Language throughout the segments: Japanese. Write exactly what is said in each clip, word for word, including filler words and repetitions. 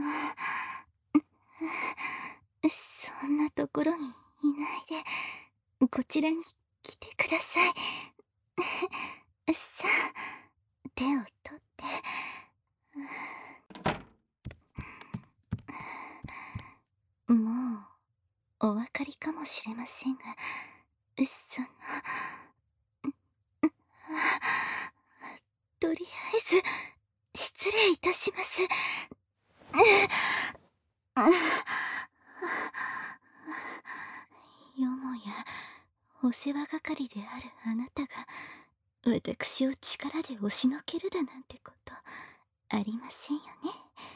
そんなところにいないで、こちらに来てください。さあ、手を取って。もうお分かりかもしれませんが、そのとりあえず失礼いたします。よもやお世話係であるあなたが私を力で押しのけるだなんてことありませんよね。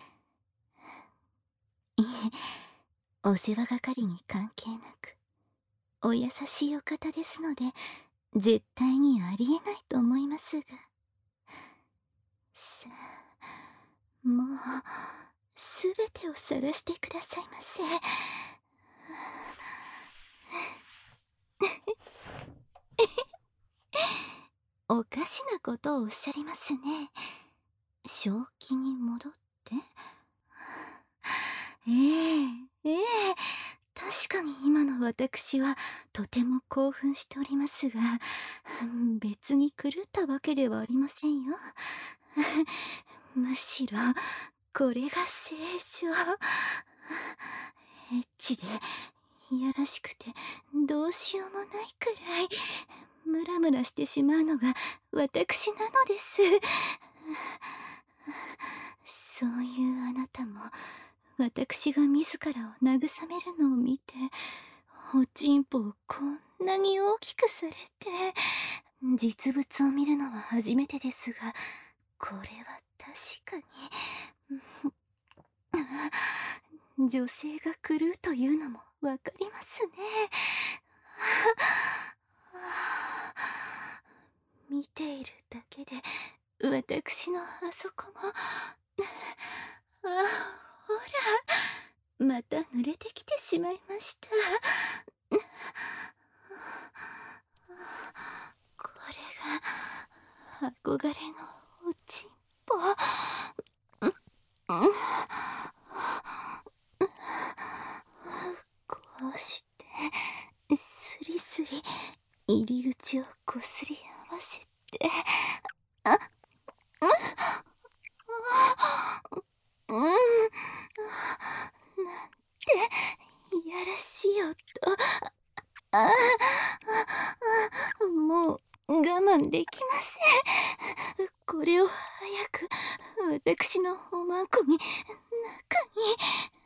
いえ、お世話係に関係なくお優しいお方ですので、絶対にありえないと思いますが。さあ、もうすべてを晒してくださいませ。おかしなことをおっしゃりますね。正気に戻って。ええええ、確かに今の私はとても興奮しておりますが、別に狂ったわけではありませんよ。むしろこれが正常。エッチでいやらしくてどうしようもないくらいムラムラしてしまうのが私なのです。そういうあなたも私が自らを慰めるのを見て、おちんぽをこんなに大きくされて、実物を見るのは初めてですが、これは確かに女性が狂うというのもわかりますね。見ているだけで私のあそこも、あ、ほら、また濡れてきてしまいました。これが憧れのおちんぽ。こうしてスリスリ入り口をこすり合わせて、あっ、うん、うん、なんていやらしい音。ああ、もう我慢できません。これを早く私のおまんこに中に。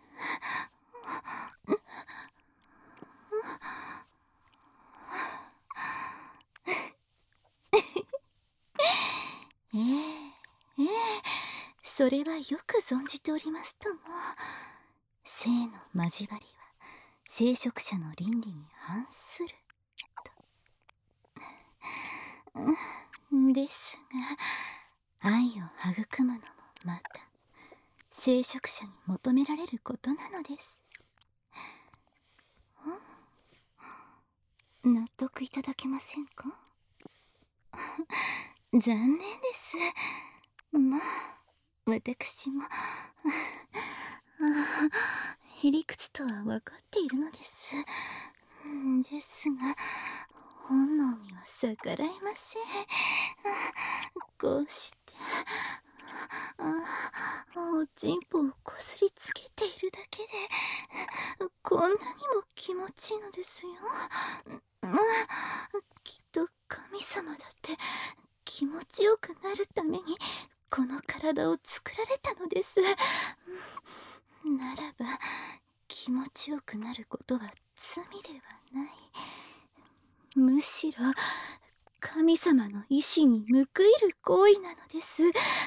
ええええ、それはよく存じておりますとも。性の交わりは聖職者の倫理に反すると。ですが、愛を育むのもまた聖職者に求められることなのです。納得いただけませんか？残念です。まあ私もへりくつとは分かっているのです。ですが本能には逆らえません。こうしておちんぽをこすりつけているだけでこんなにも気持ちいいのですよ。きっと神様だって気持ちよくなるためにこの体を作られたのです。ならば気持ちよくなることは罪ではない。むしろ神様の意志に報いる行為なのです。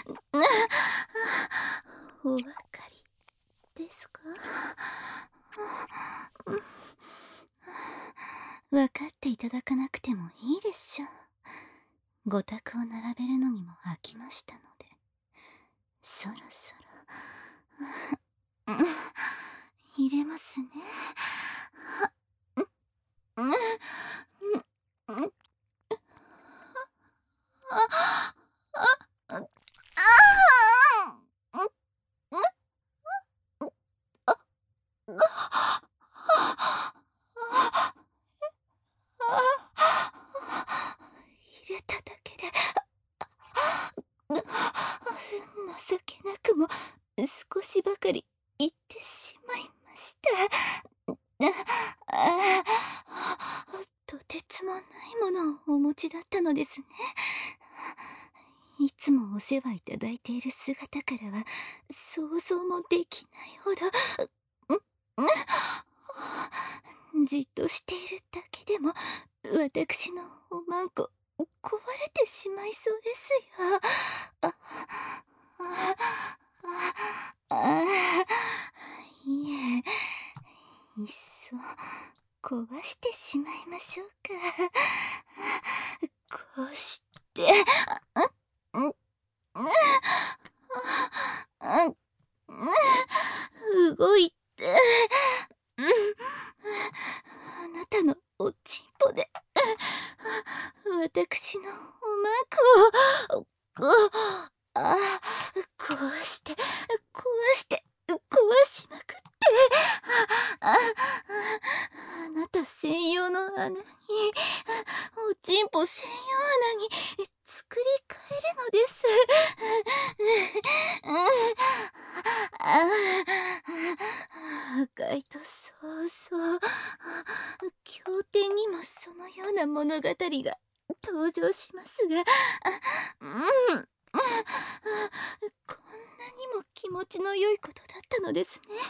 お分かりですか？分かっていただかなくてもいいでしょう。ご託を並べるのにも飽きましたので、そろそろ入れますね。 いつもお世話いただいている姿からは想像もできないほど、んんじっとしているだけでも私のおまんこ壊れてしまいそうですよ。ああああいえ、いっそ壊してしまいましょうか。こうしてんんん動いて、あなたのおちんぽで私のおまんこをあ壊して壊して壊しまくって、ああなた専用の穴に、おちんぽ専用穴に作り変えるのです。赤いとそうそう、経典にもそのような物語が登場しますが、うん、こんなにも気持ちの良いことだったのですね。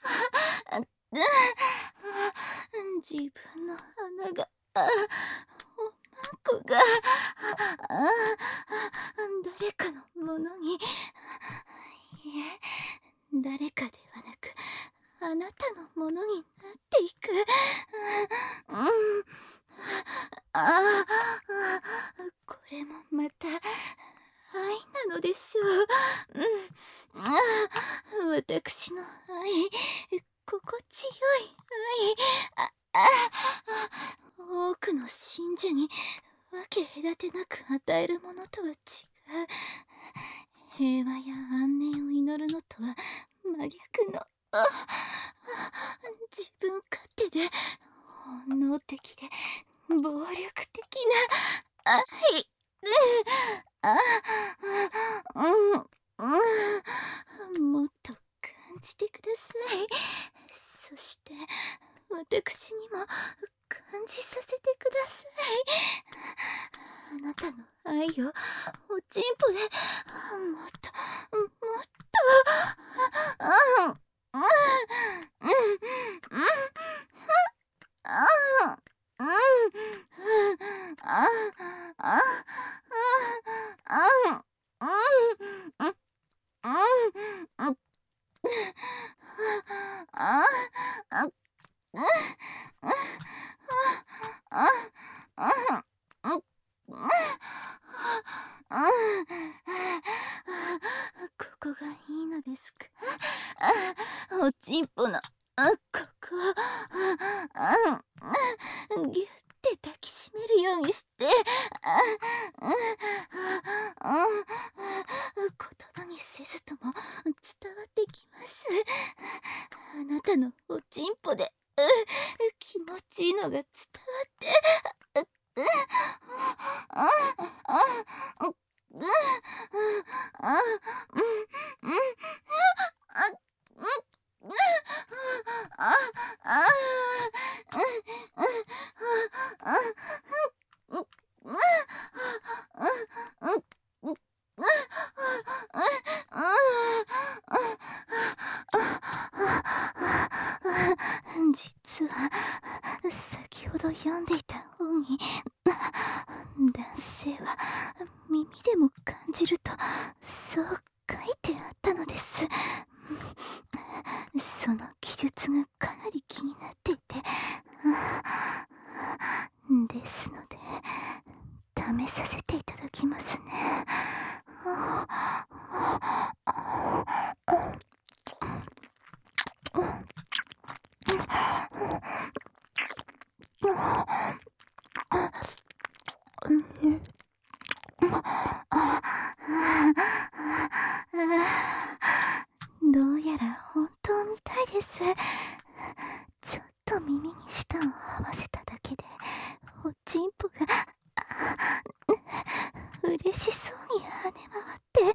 自分の穴が、おまんこが誰かのものに、いえ、誰かではなくあなたのものになっていく。うん、ああこれもまた愛なのでしょう。うん、あ私の愛、心地よい愛、ああ多くの真珠に分け隔てなく与えるものとは違う。平和や安寧を祈るのとは真逆の、あ自分勝手で本能的で暴力的な愛。あうん、うん、もっと感じてください。そして私にも感じさせてください。あなたの愛をおちんぽでもっともっと、うんうんうんうんあうんあああうんうんああここがいいのですか？おちんぽのここギュッて抱きしめるようにして言葉にせずとも伝わってきます。あなたのおちんぽで気持ちいいのが伝わって実は先ほど読んでいた本に男性は耳でも感じるとそう書いてあったのです。その記述がかなり気になっていて、ですので試させていただきますね。どうやら本当みたいです。ちょっと耳に舌を合わせただけでおちんぽが嬉しそうに跳ね回って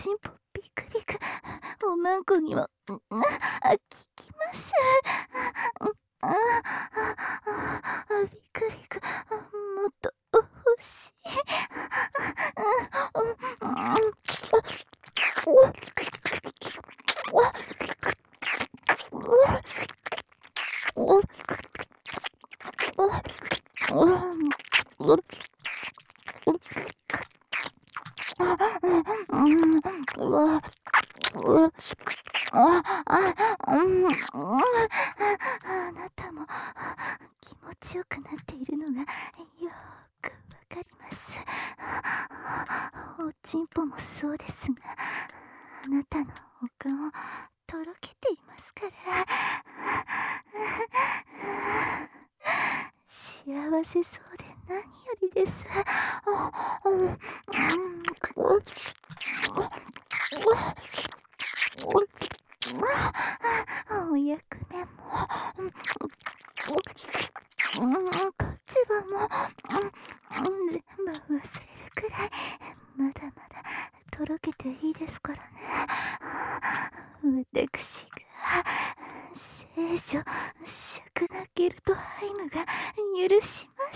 ちんぽビクビク、おまんこにも、うん、あ、効きます。ああ、あ、ビクビク、もっと欲しい。ああ、うん、あなたも気持ちよくなっているのがよーくわかります。おちんぽもそうですが、あなたのお顔とろけていますから。幸せそうで何よりです。お役目も、立場も、全部忘れるくらい、まだまだとろけていいですからね。私が聖女灼ナゲルトハイムが許します。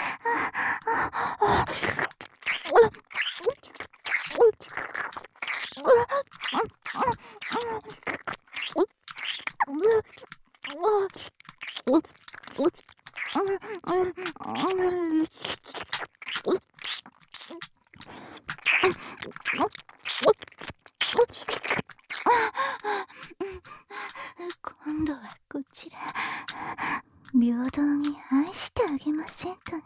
今度はこちら平等に愛してあげませんとね。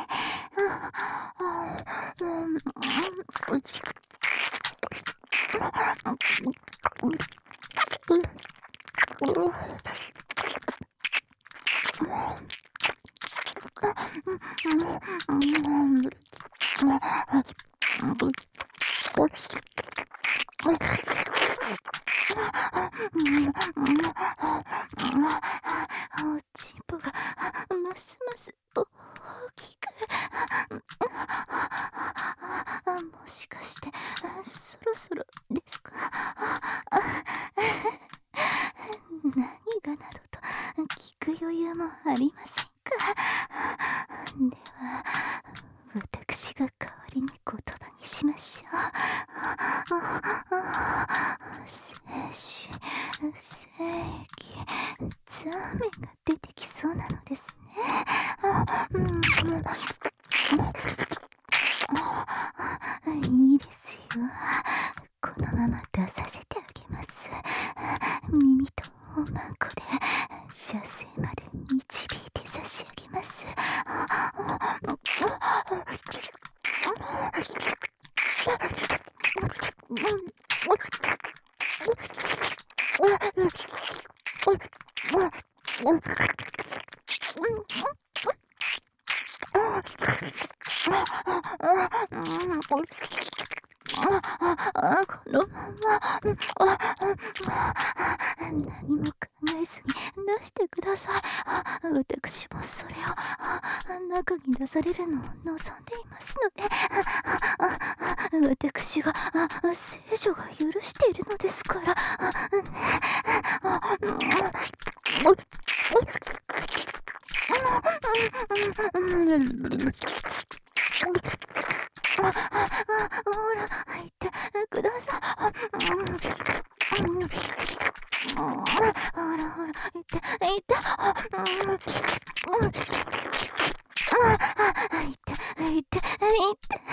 おちんぽがますます大きく。もしかしてそろそろですか？何がなどと聞く余裕もありませんか？では私が代わりに言葉にしましょう。精子、精液、ザーメンが出てきそうなのですね。いいですよ。このまま出させてあげます。耳とおまんこで射精まで導いて差し上げます。このまま何も考えずに出してください。私もそれを中に出されるのを望んでいますので、私が聖女が許しているのですから。ほら入ってください。ほらほら行って行って行って行って行って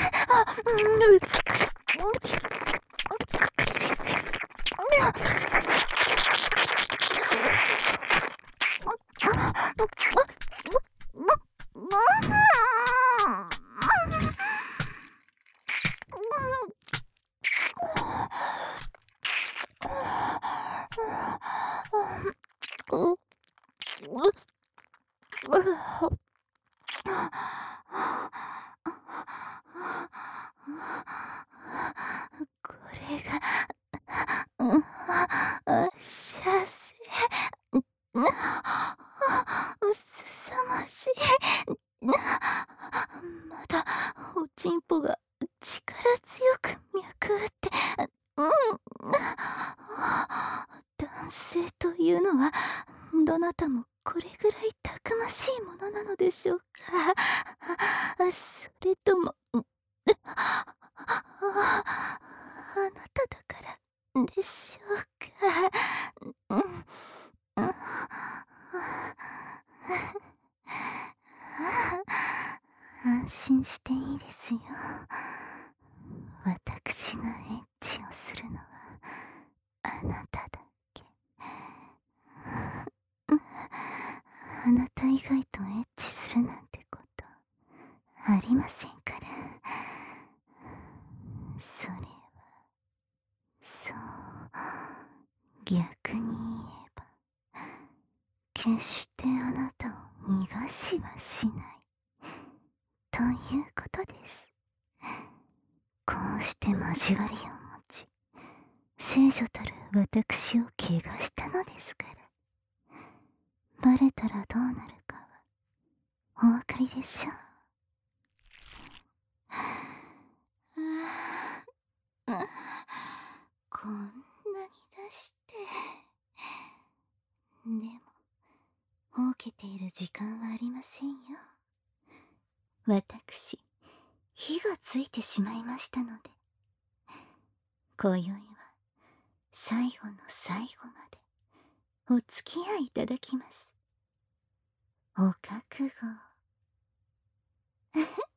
あなたもこれぐらいたくましいものなのでしょうか。それとも、んああなただからでしょうか。うんうん安心していいですよ。私がエッチをするのはあなただけ。あなた以外とエッチするなんてことありませんから。それはそう逆に言えば決してあなたを逃がしはしないということです。こうして交わりを持ち聖女たる私を怪我したのですから。バレたらどうなるかはお分かりでしょう。ああこんなに出してでもほうけている時間はありませんよ。私火がついてしまいましたので、今宵は最後の最後までお付き合いいただきます。お覚悟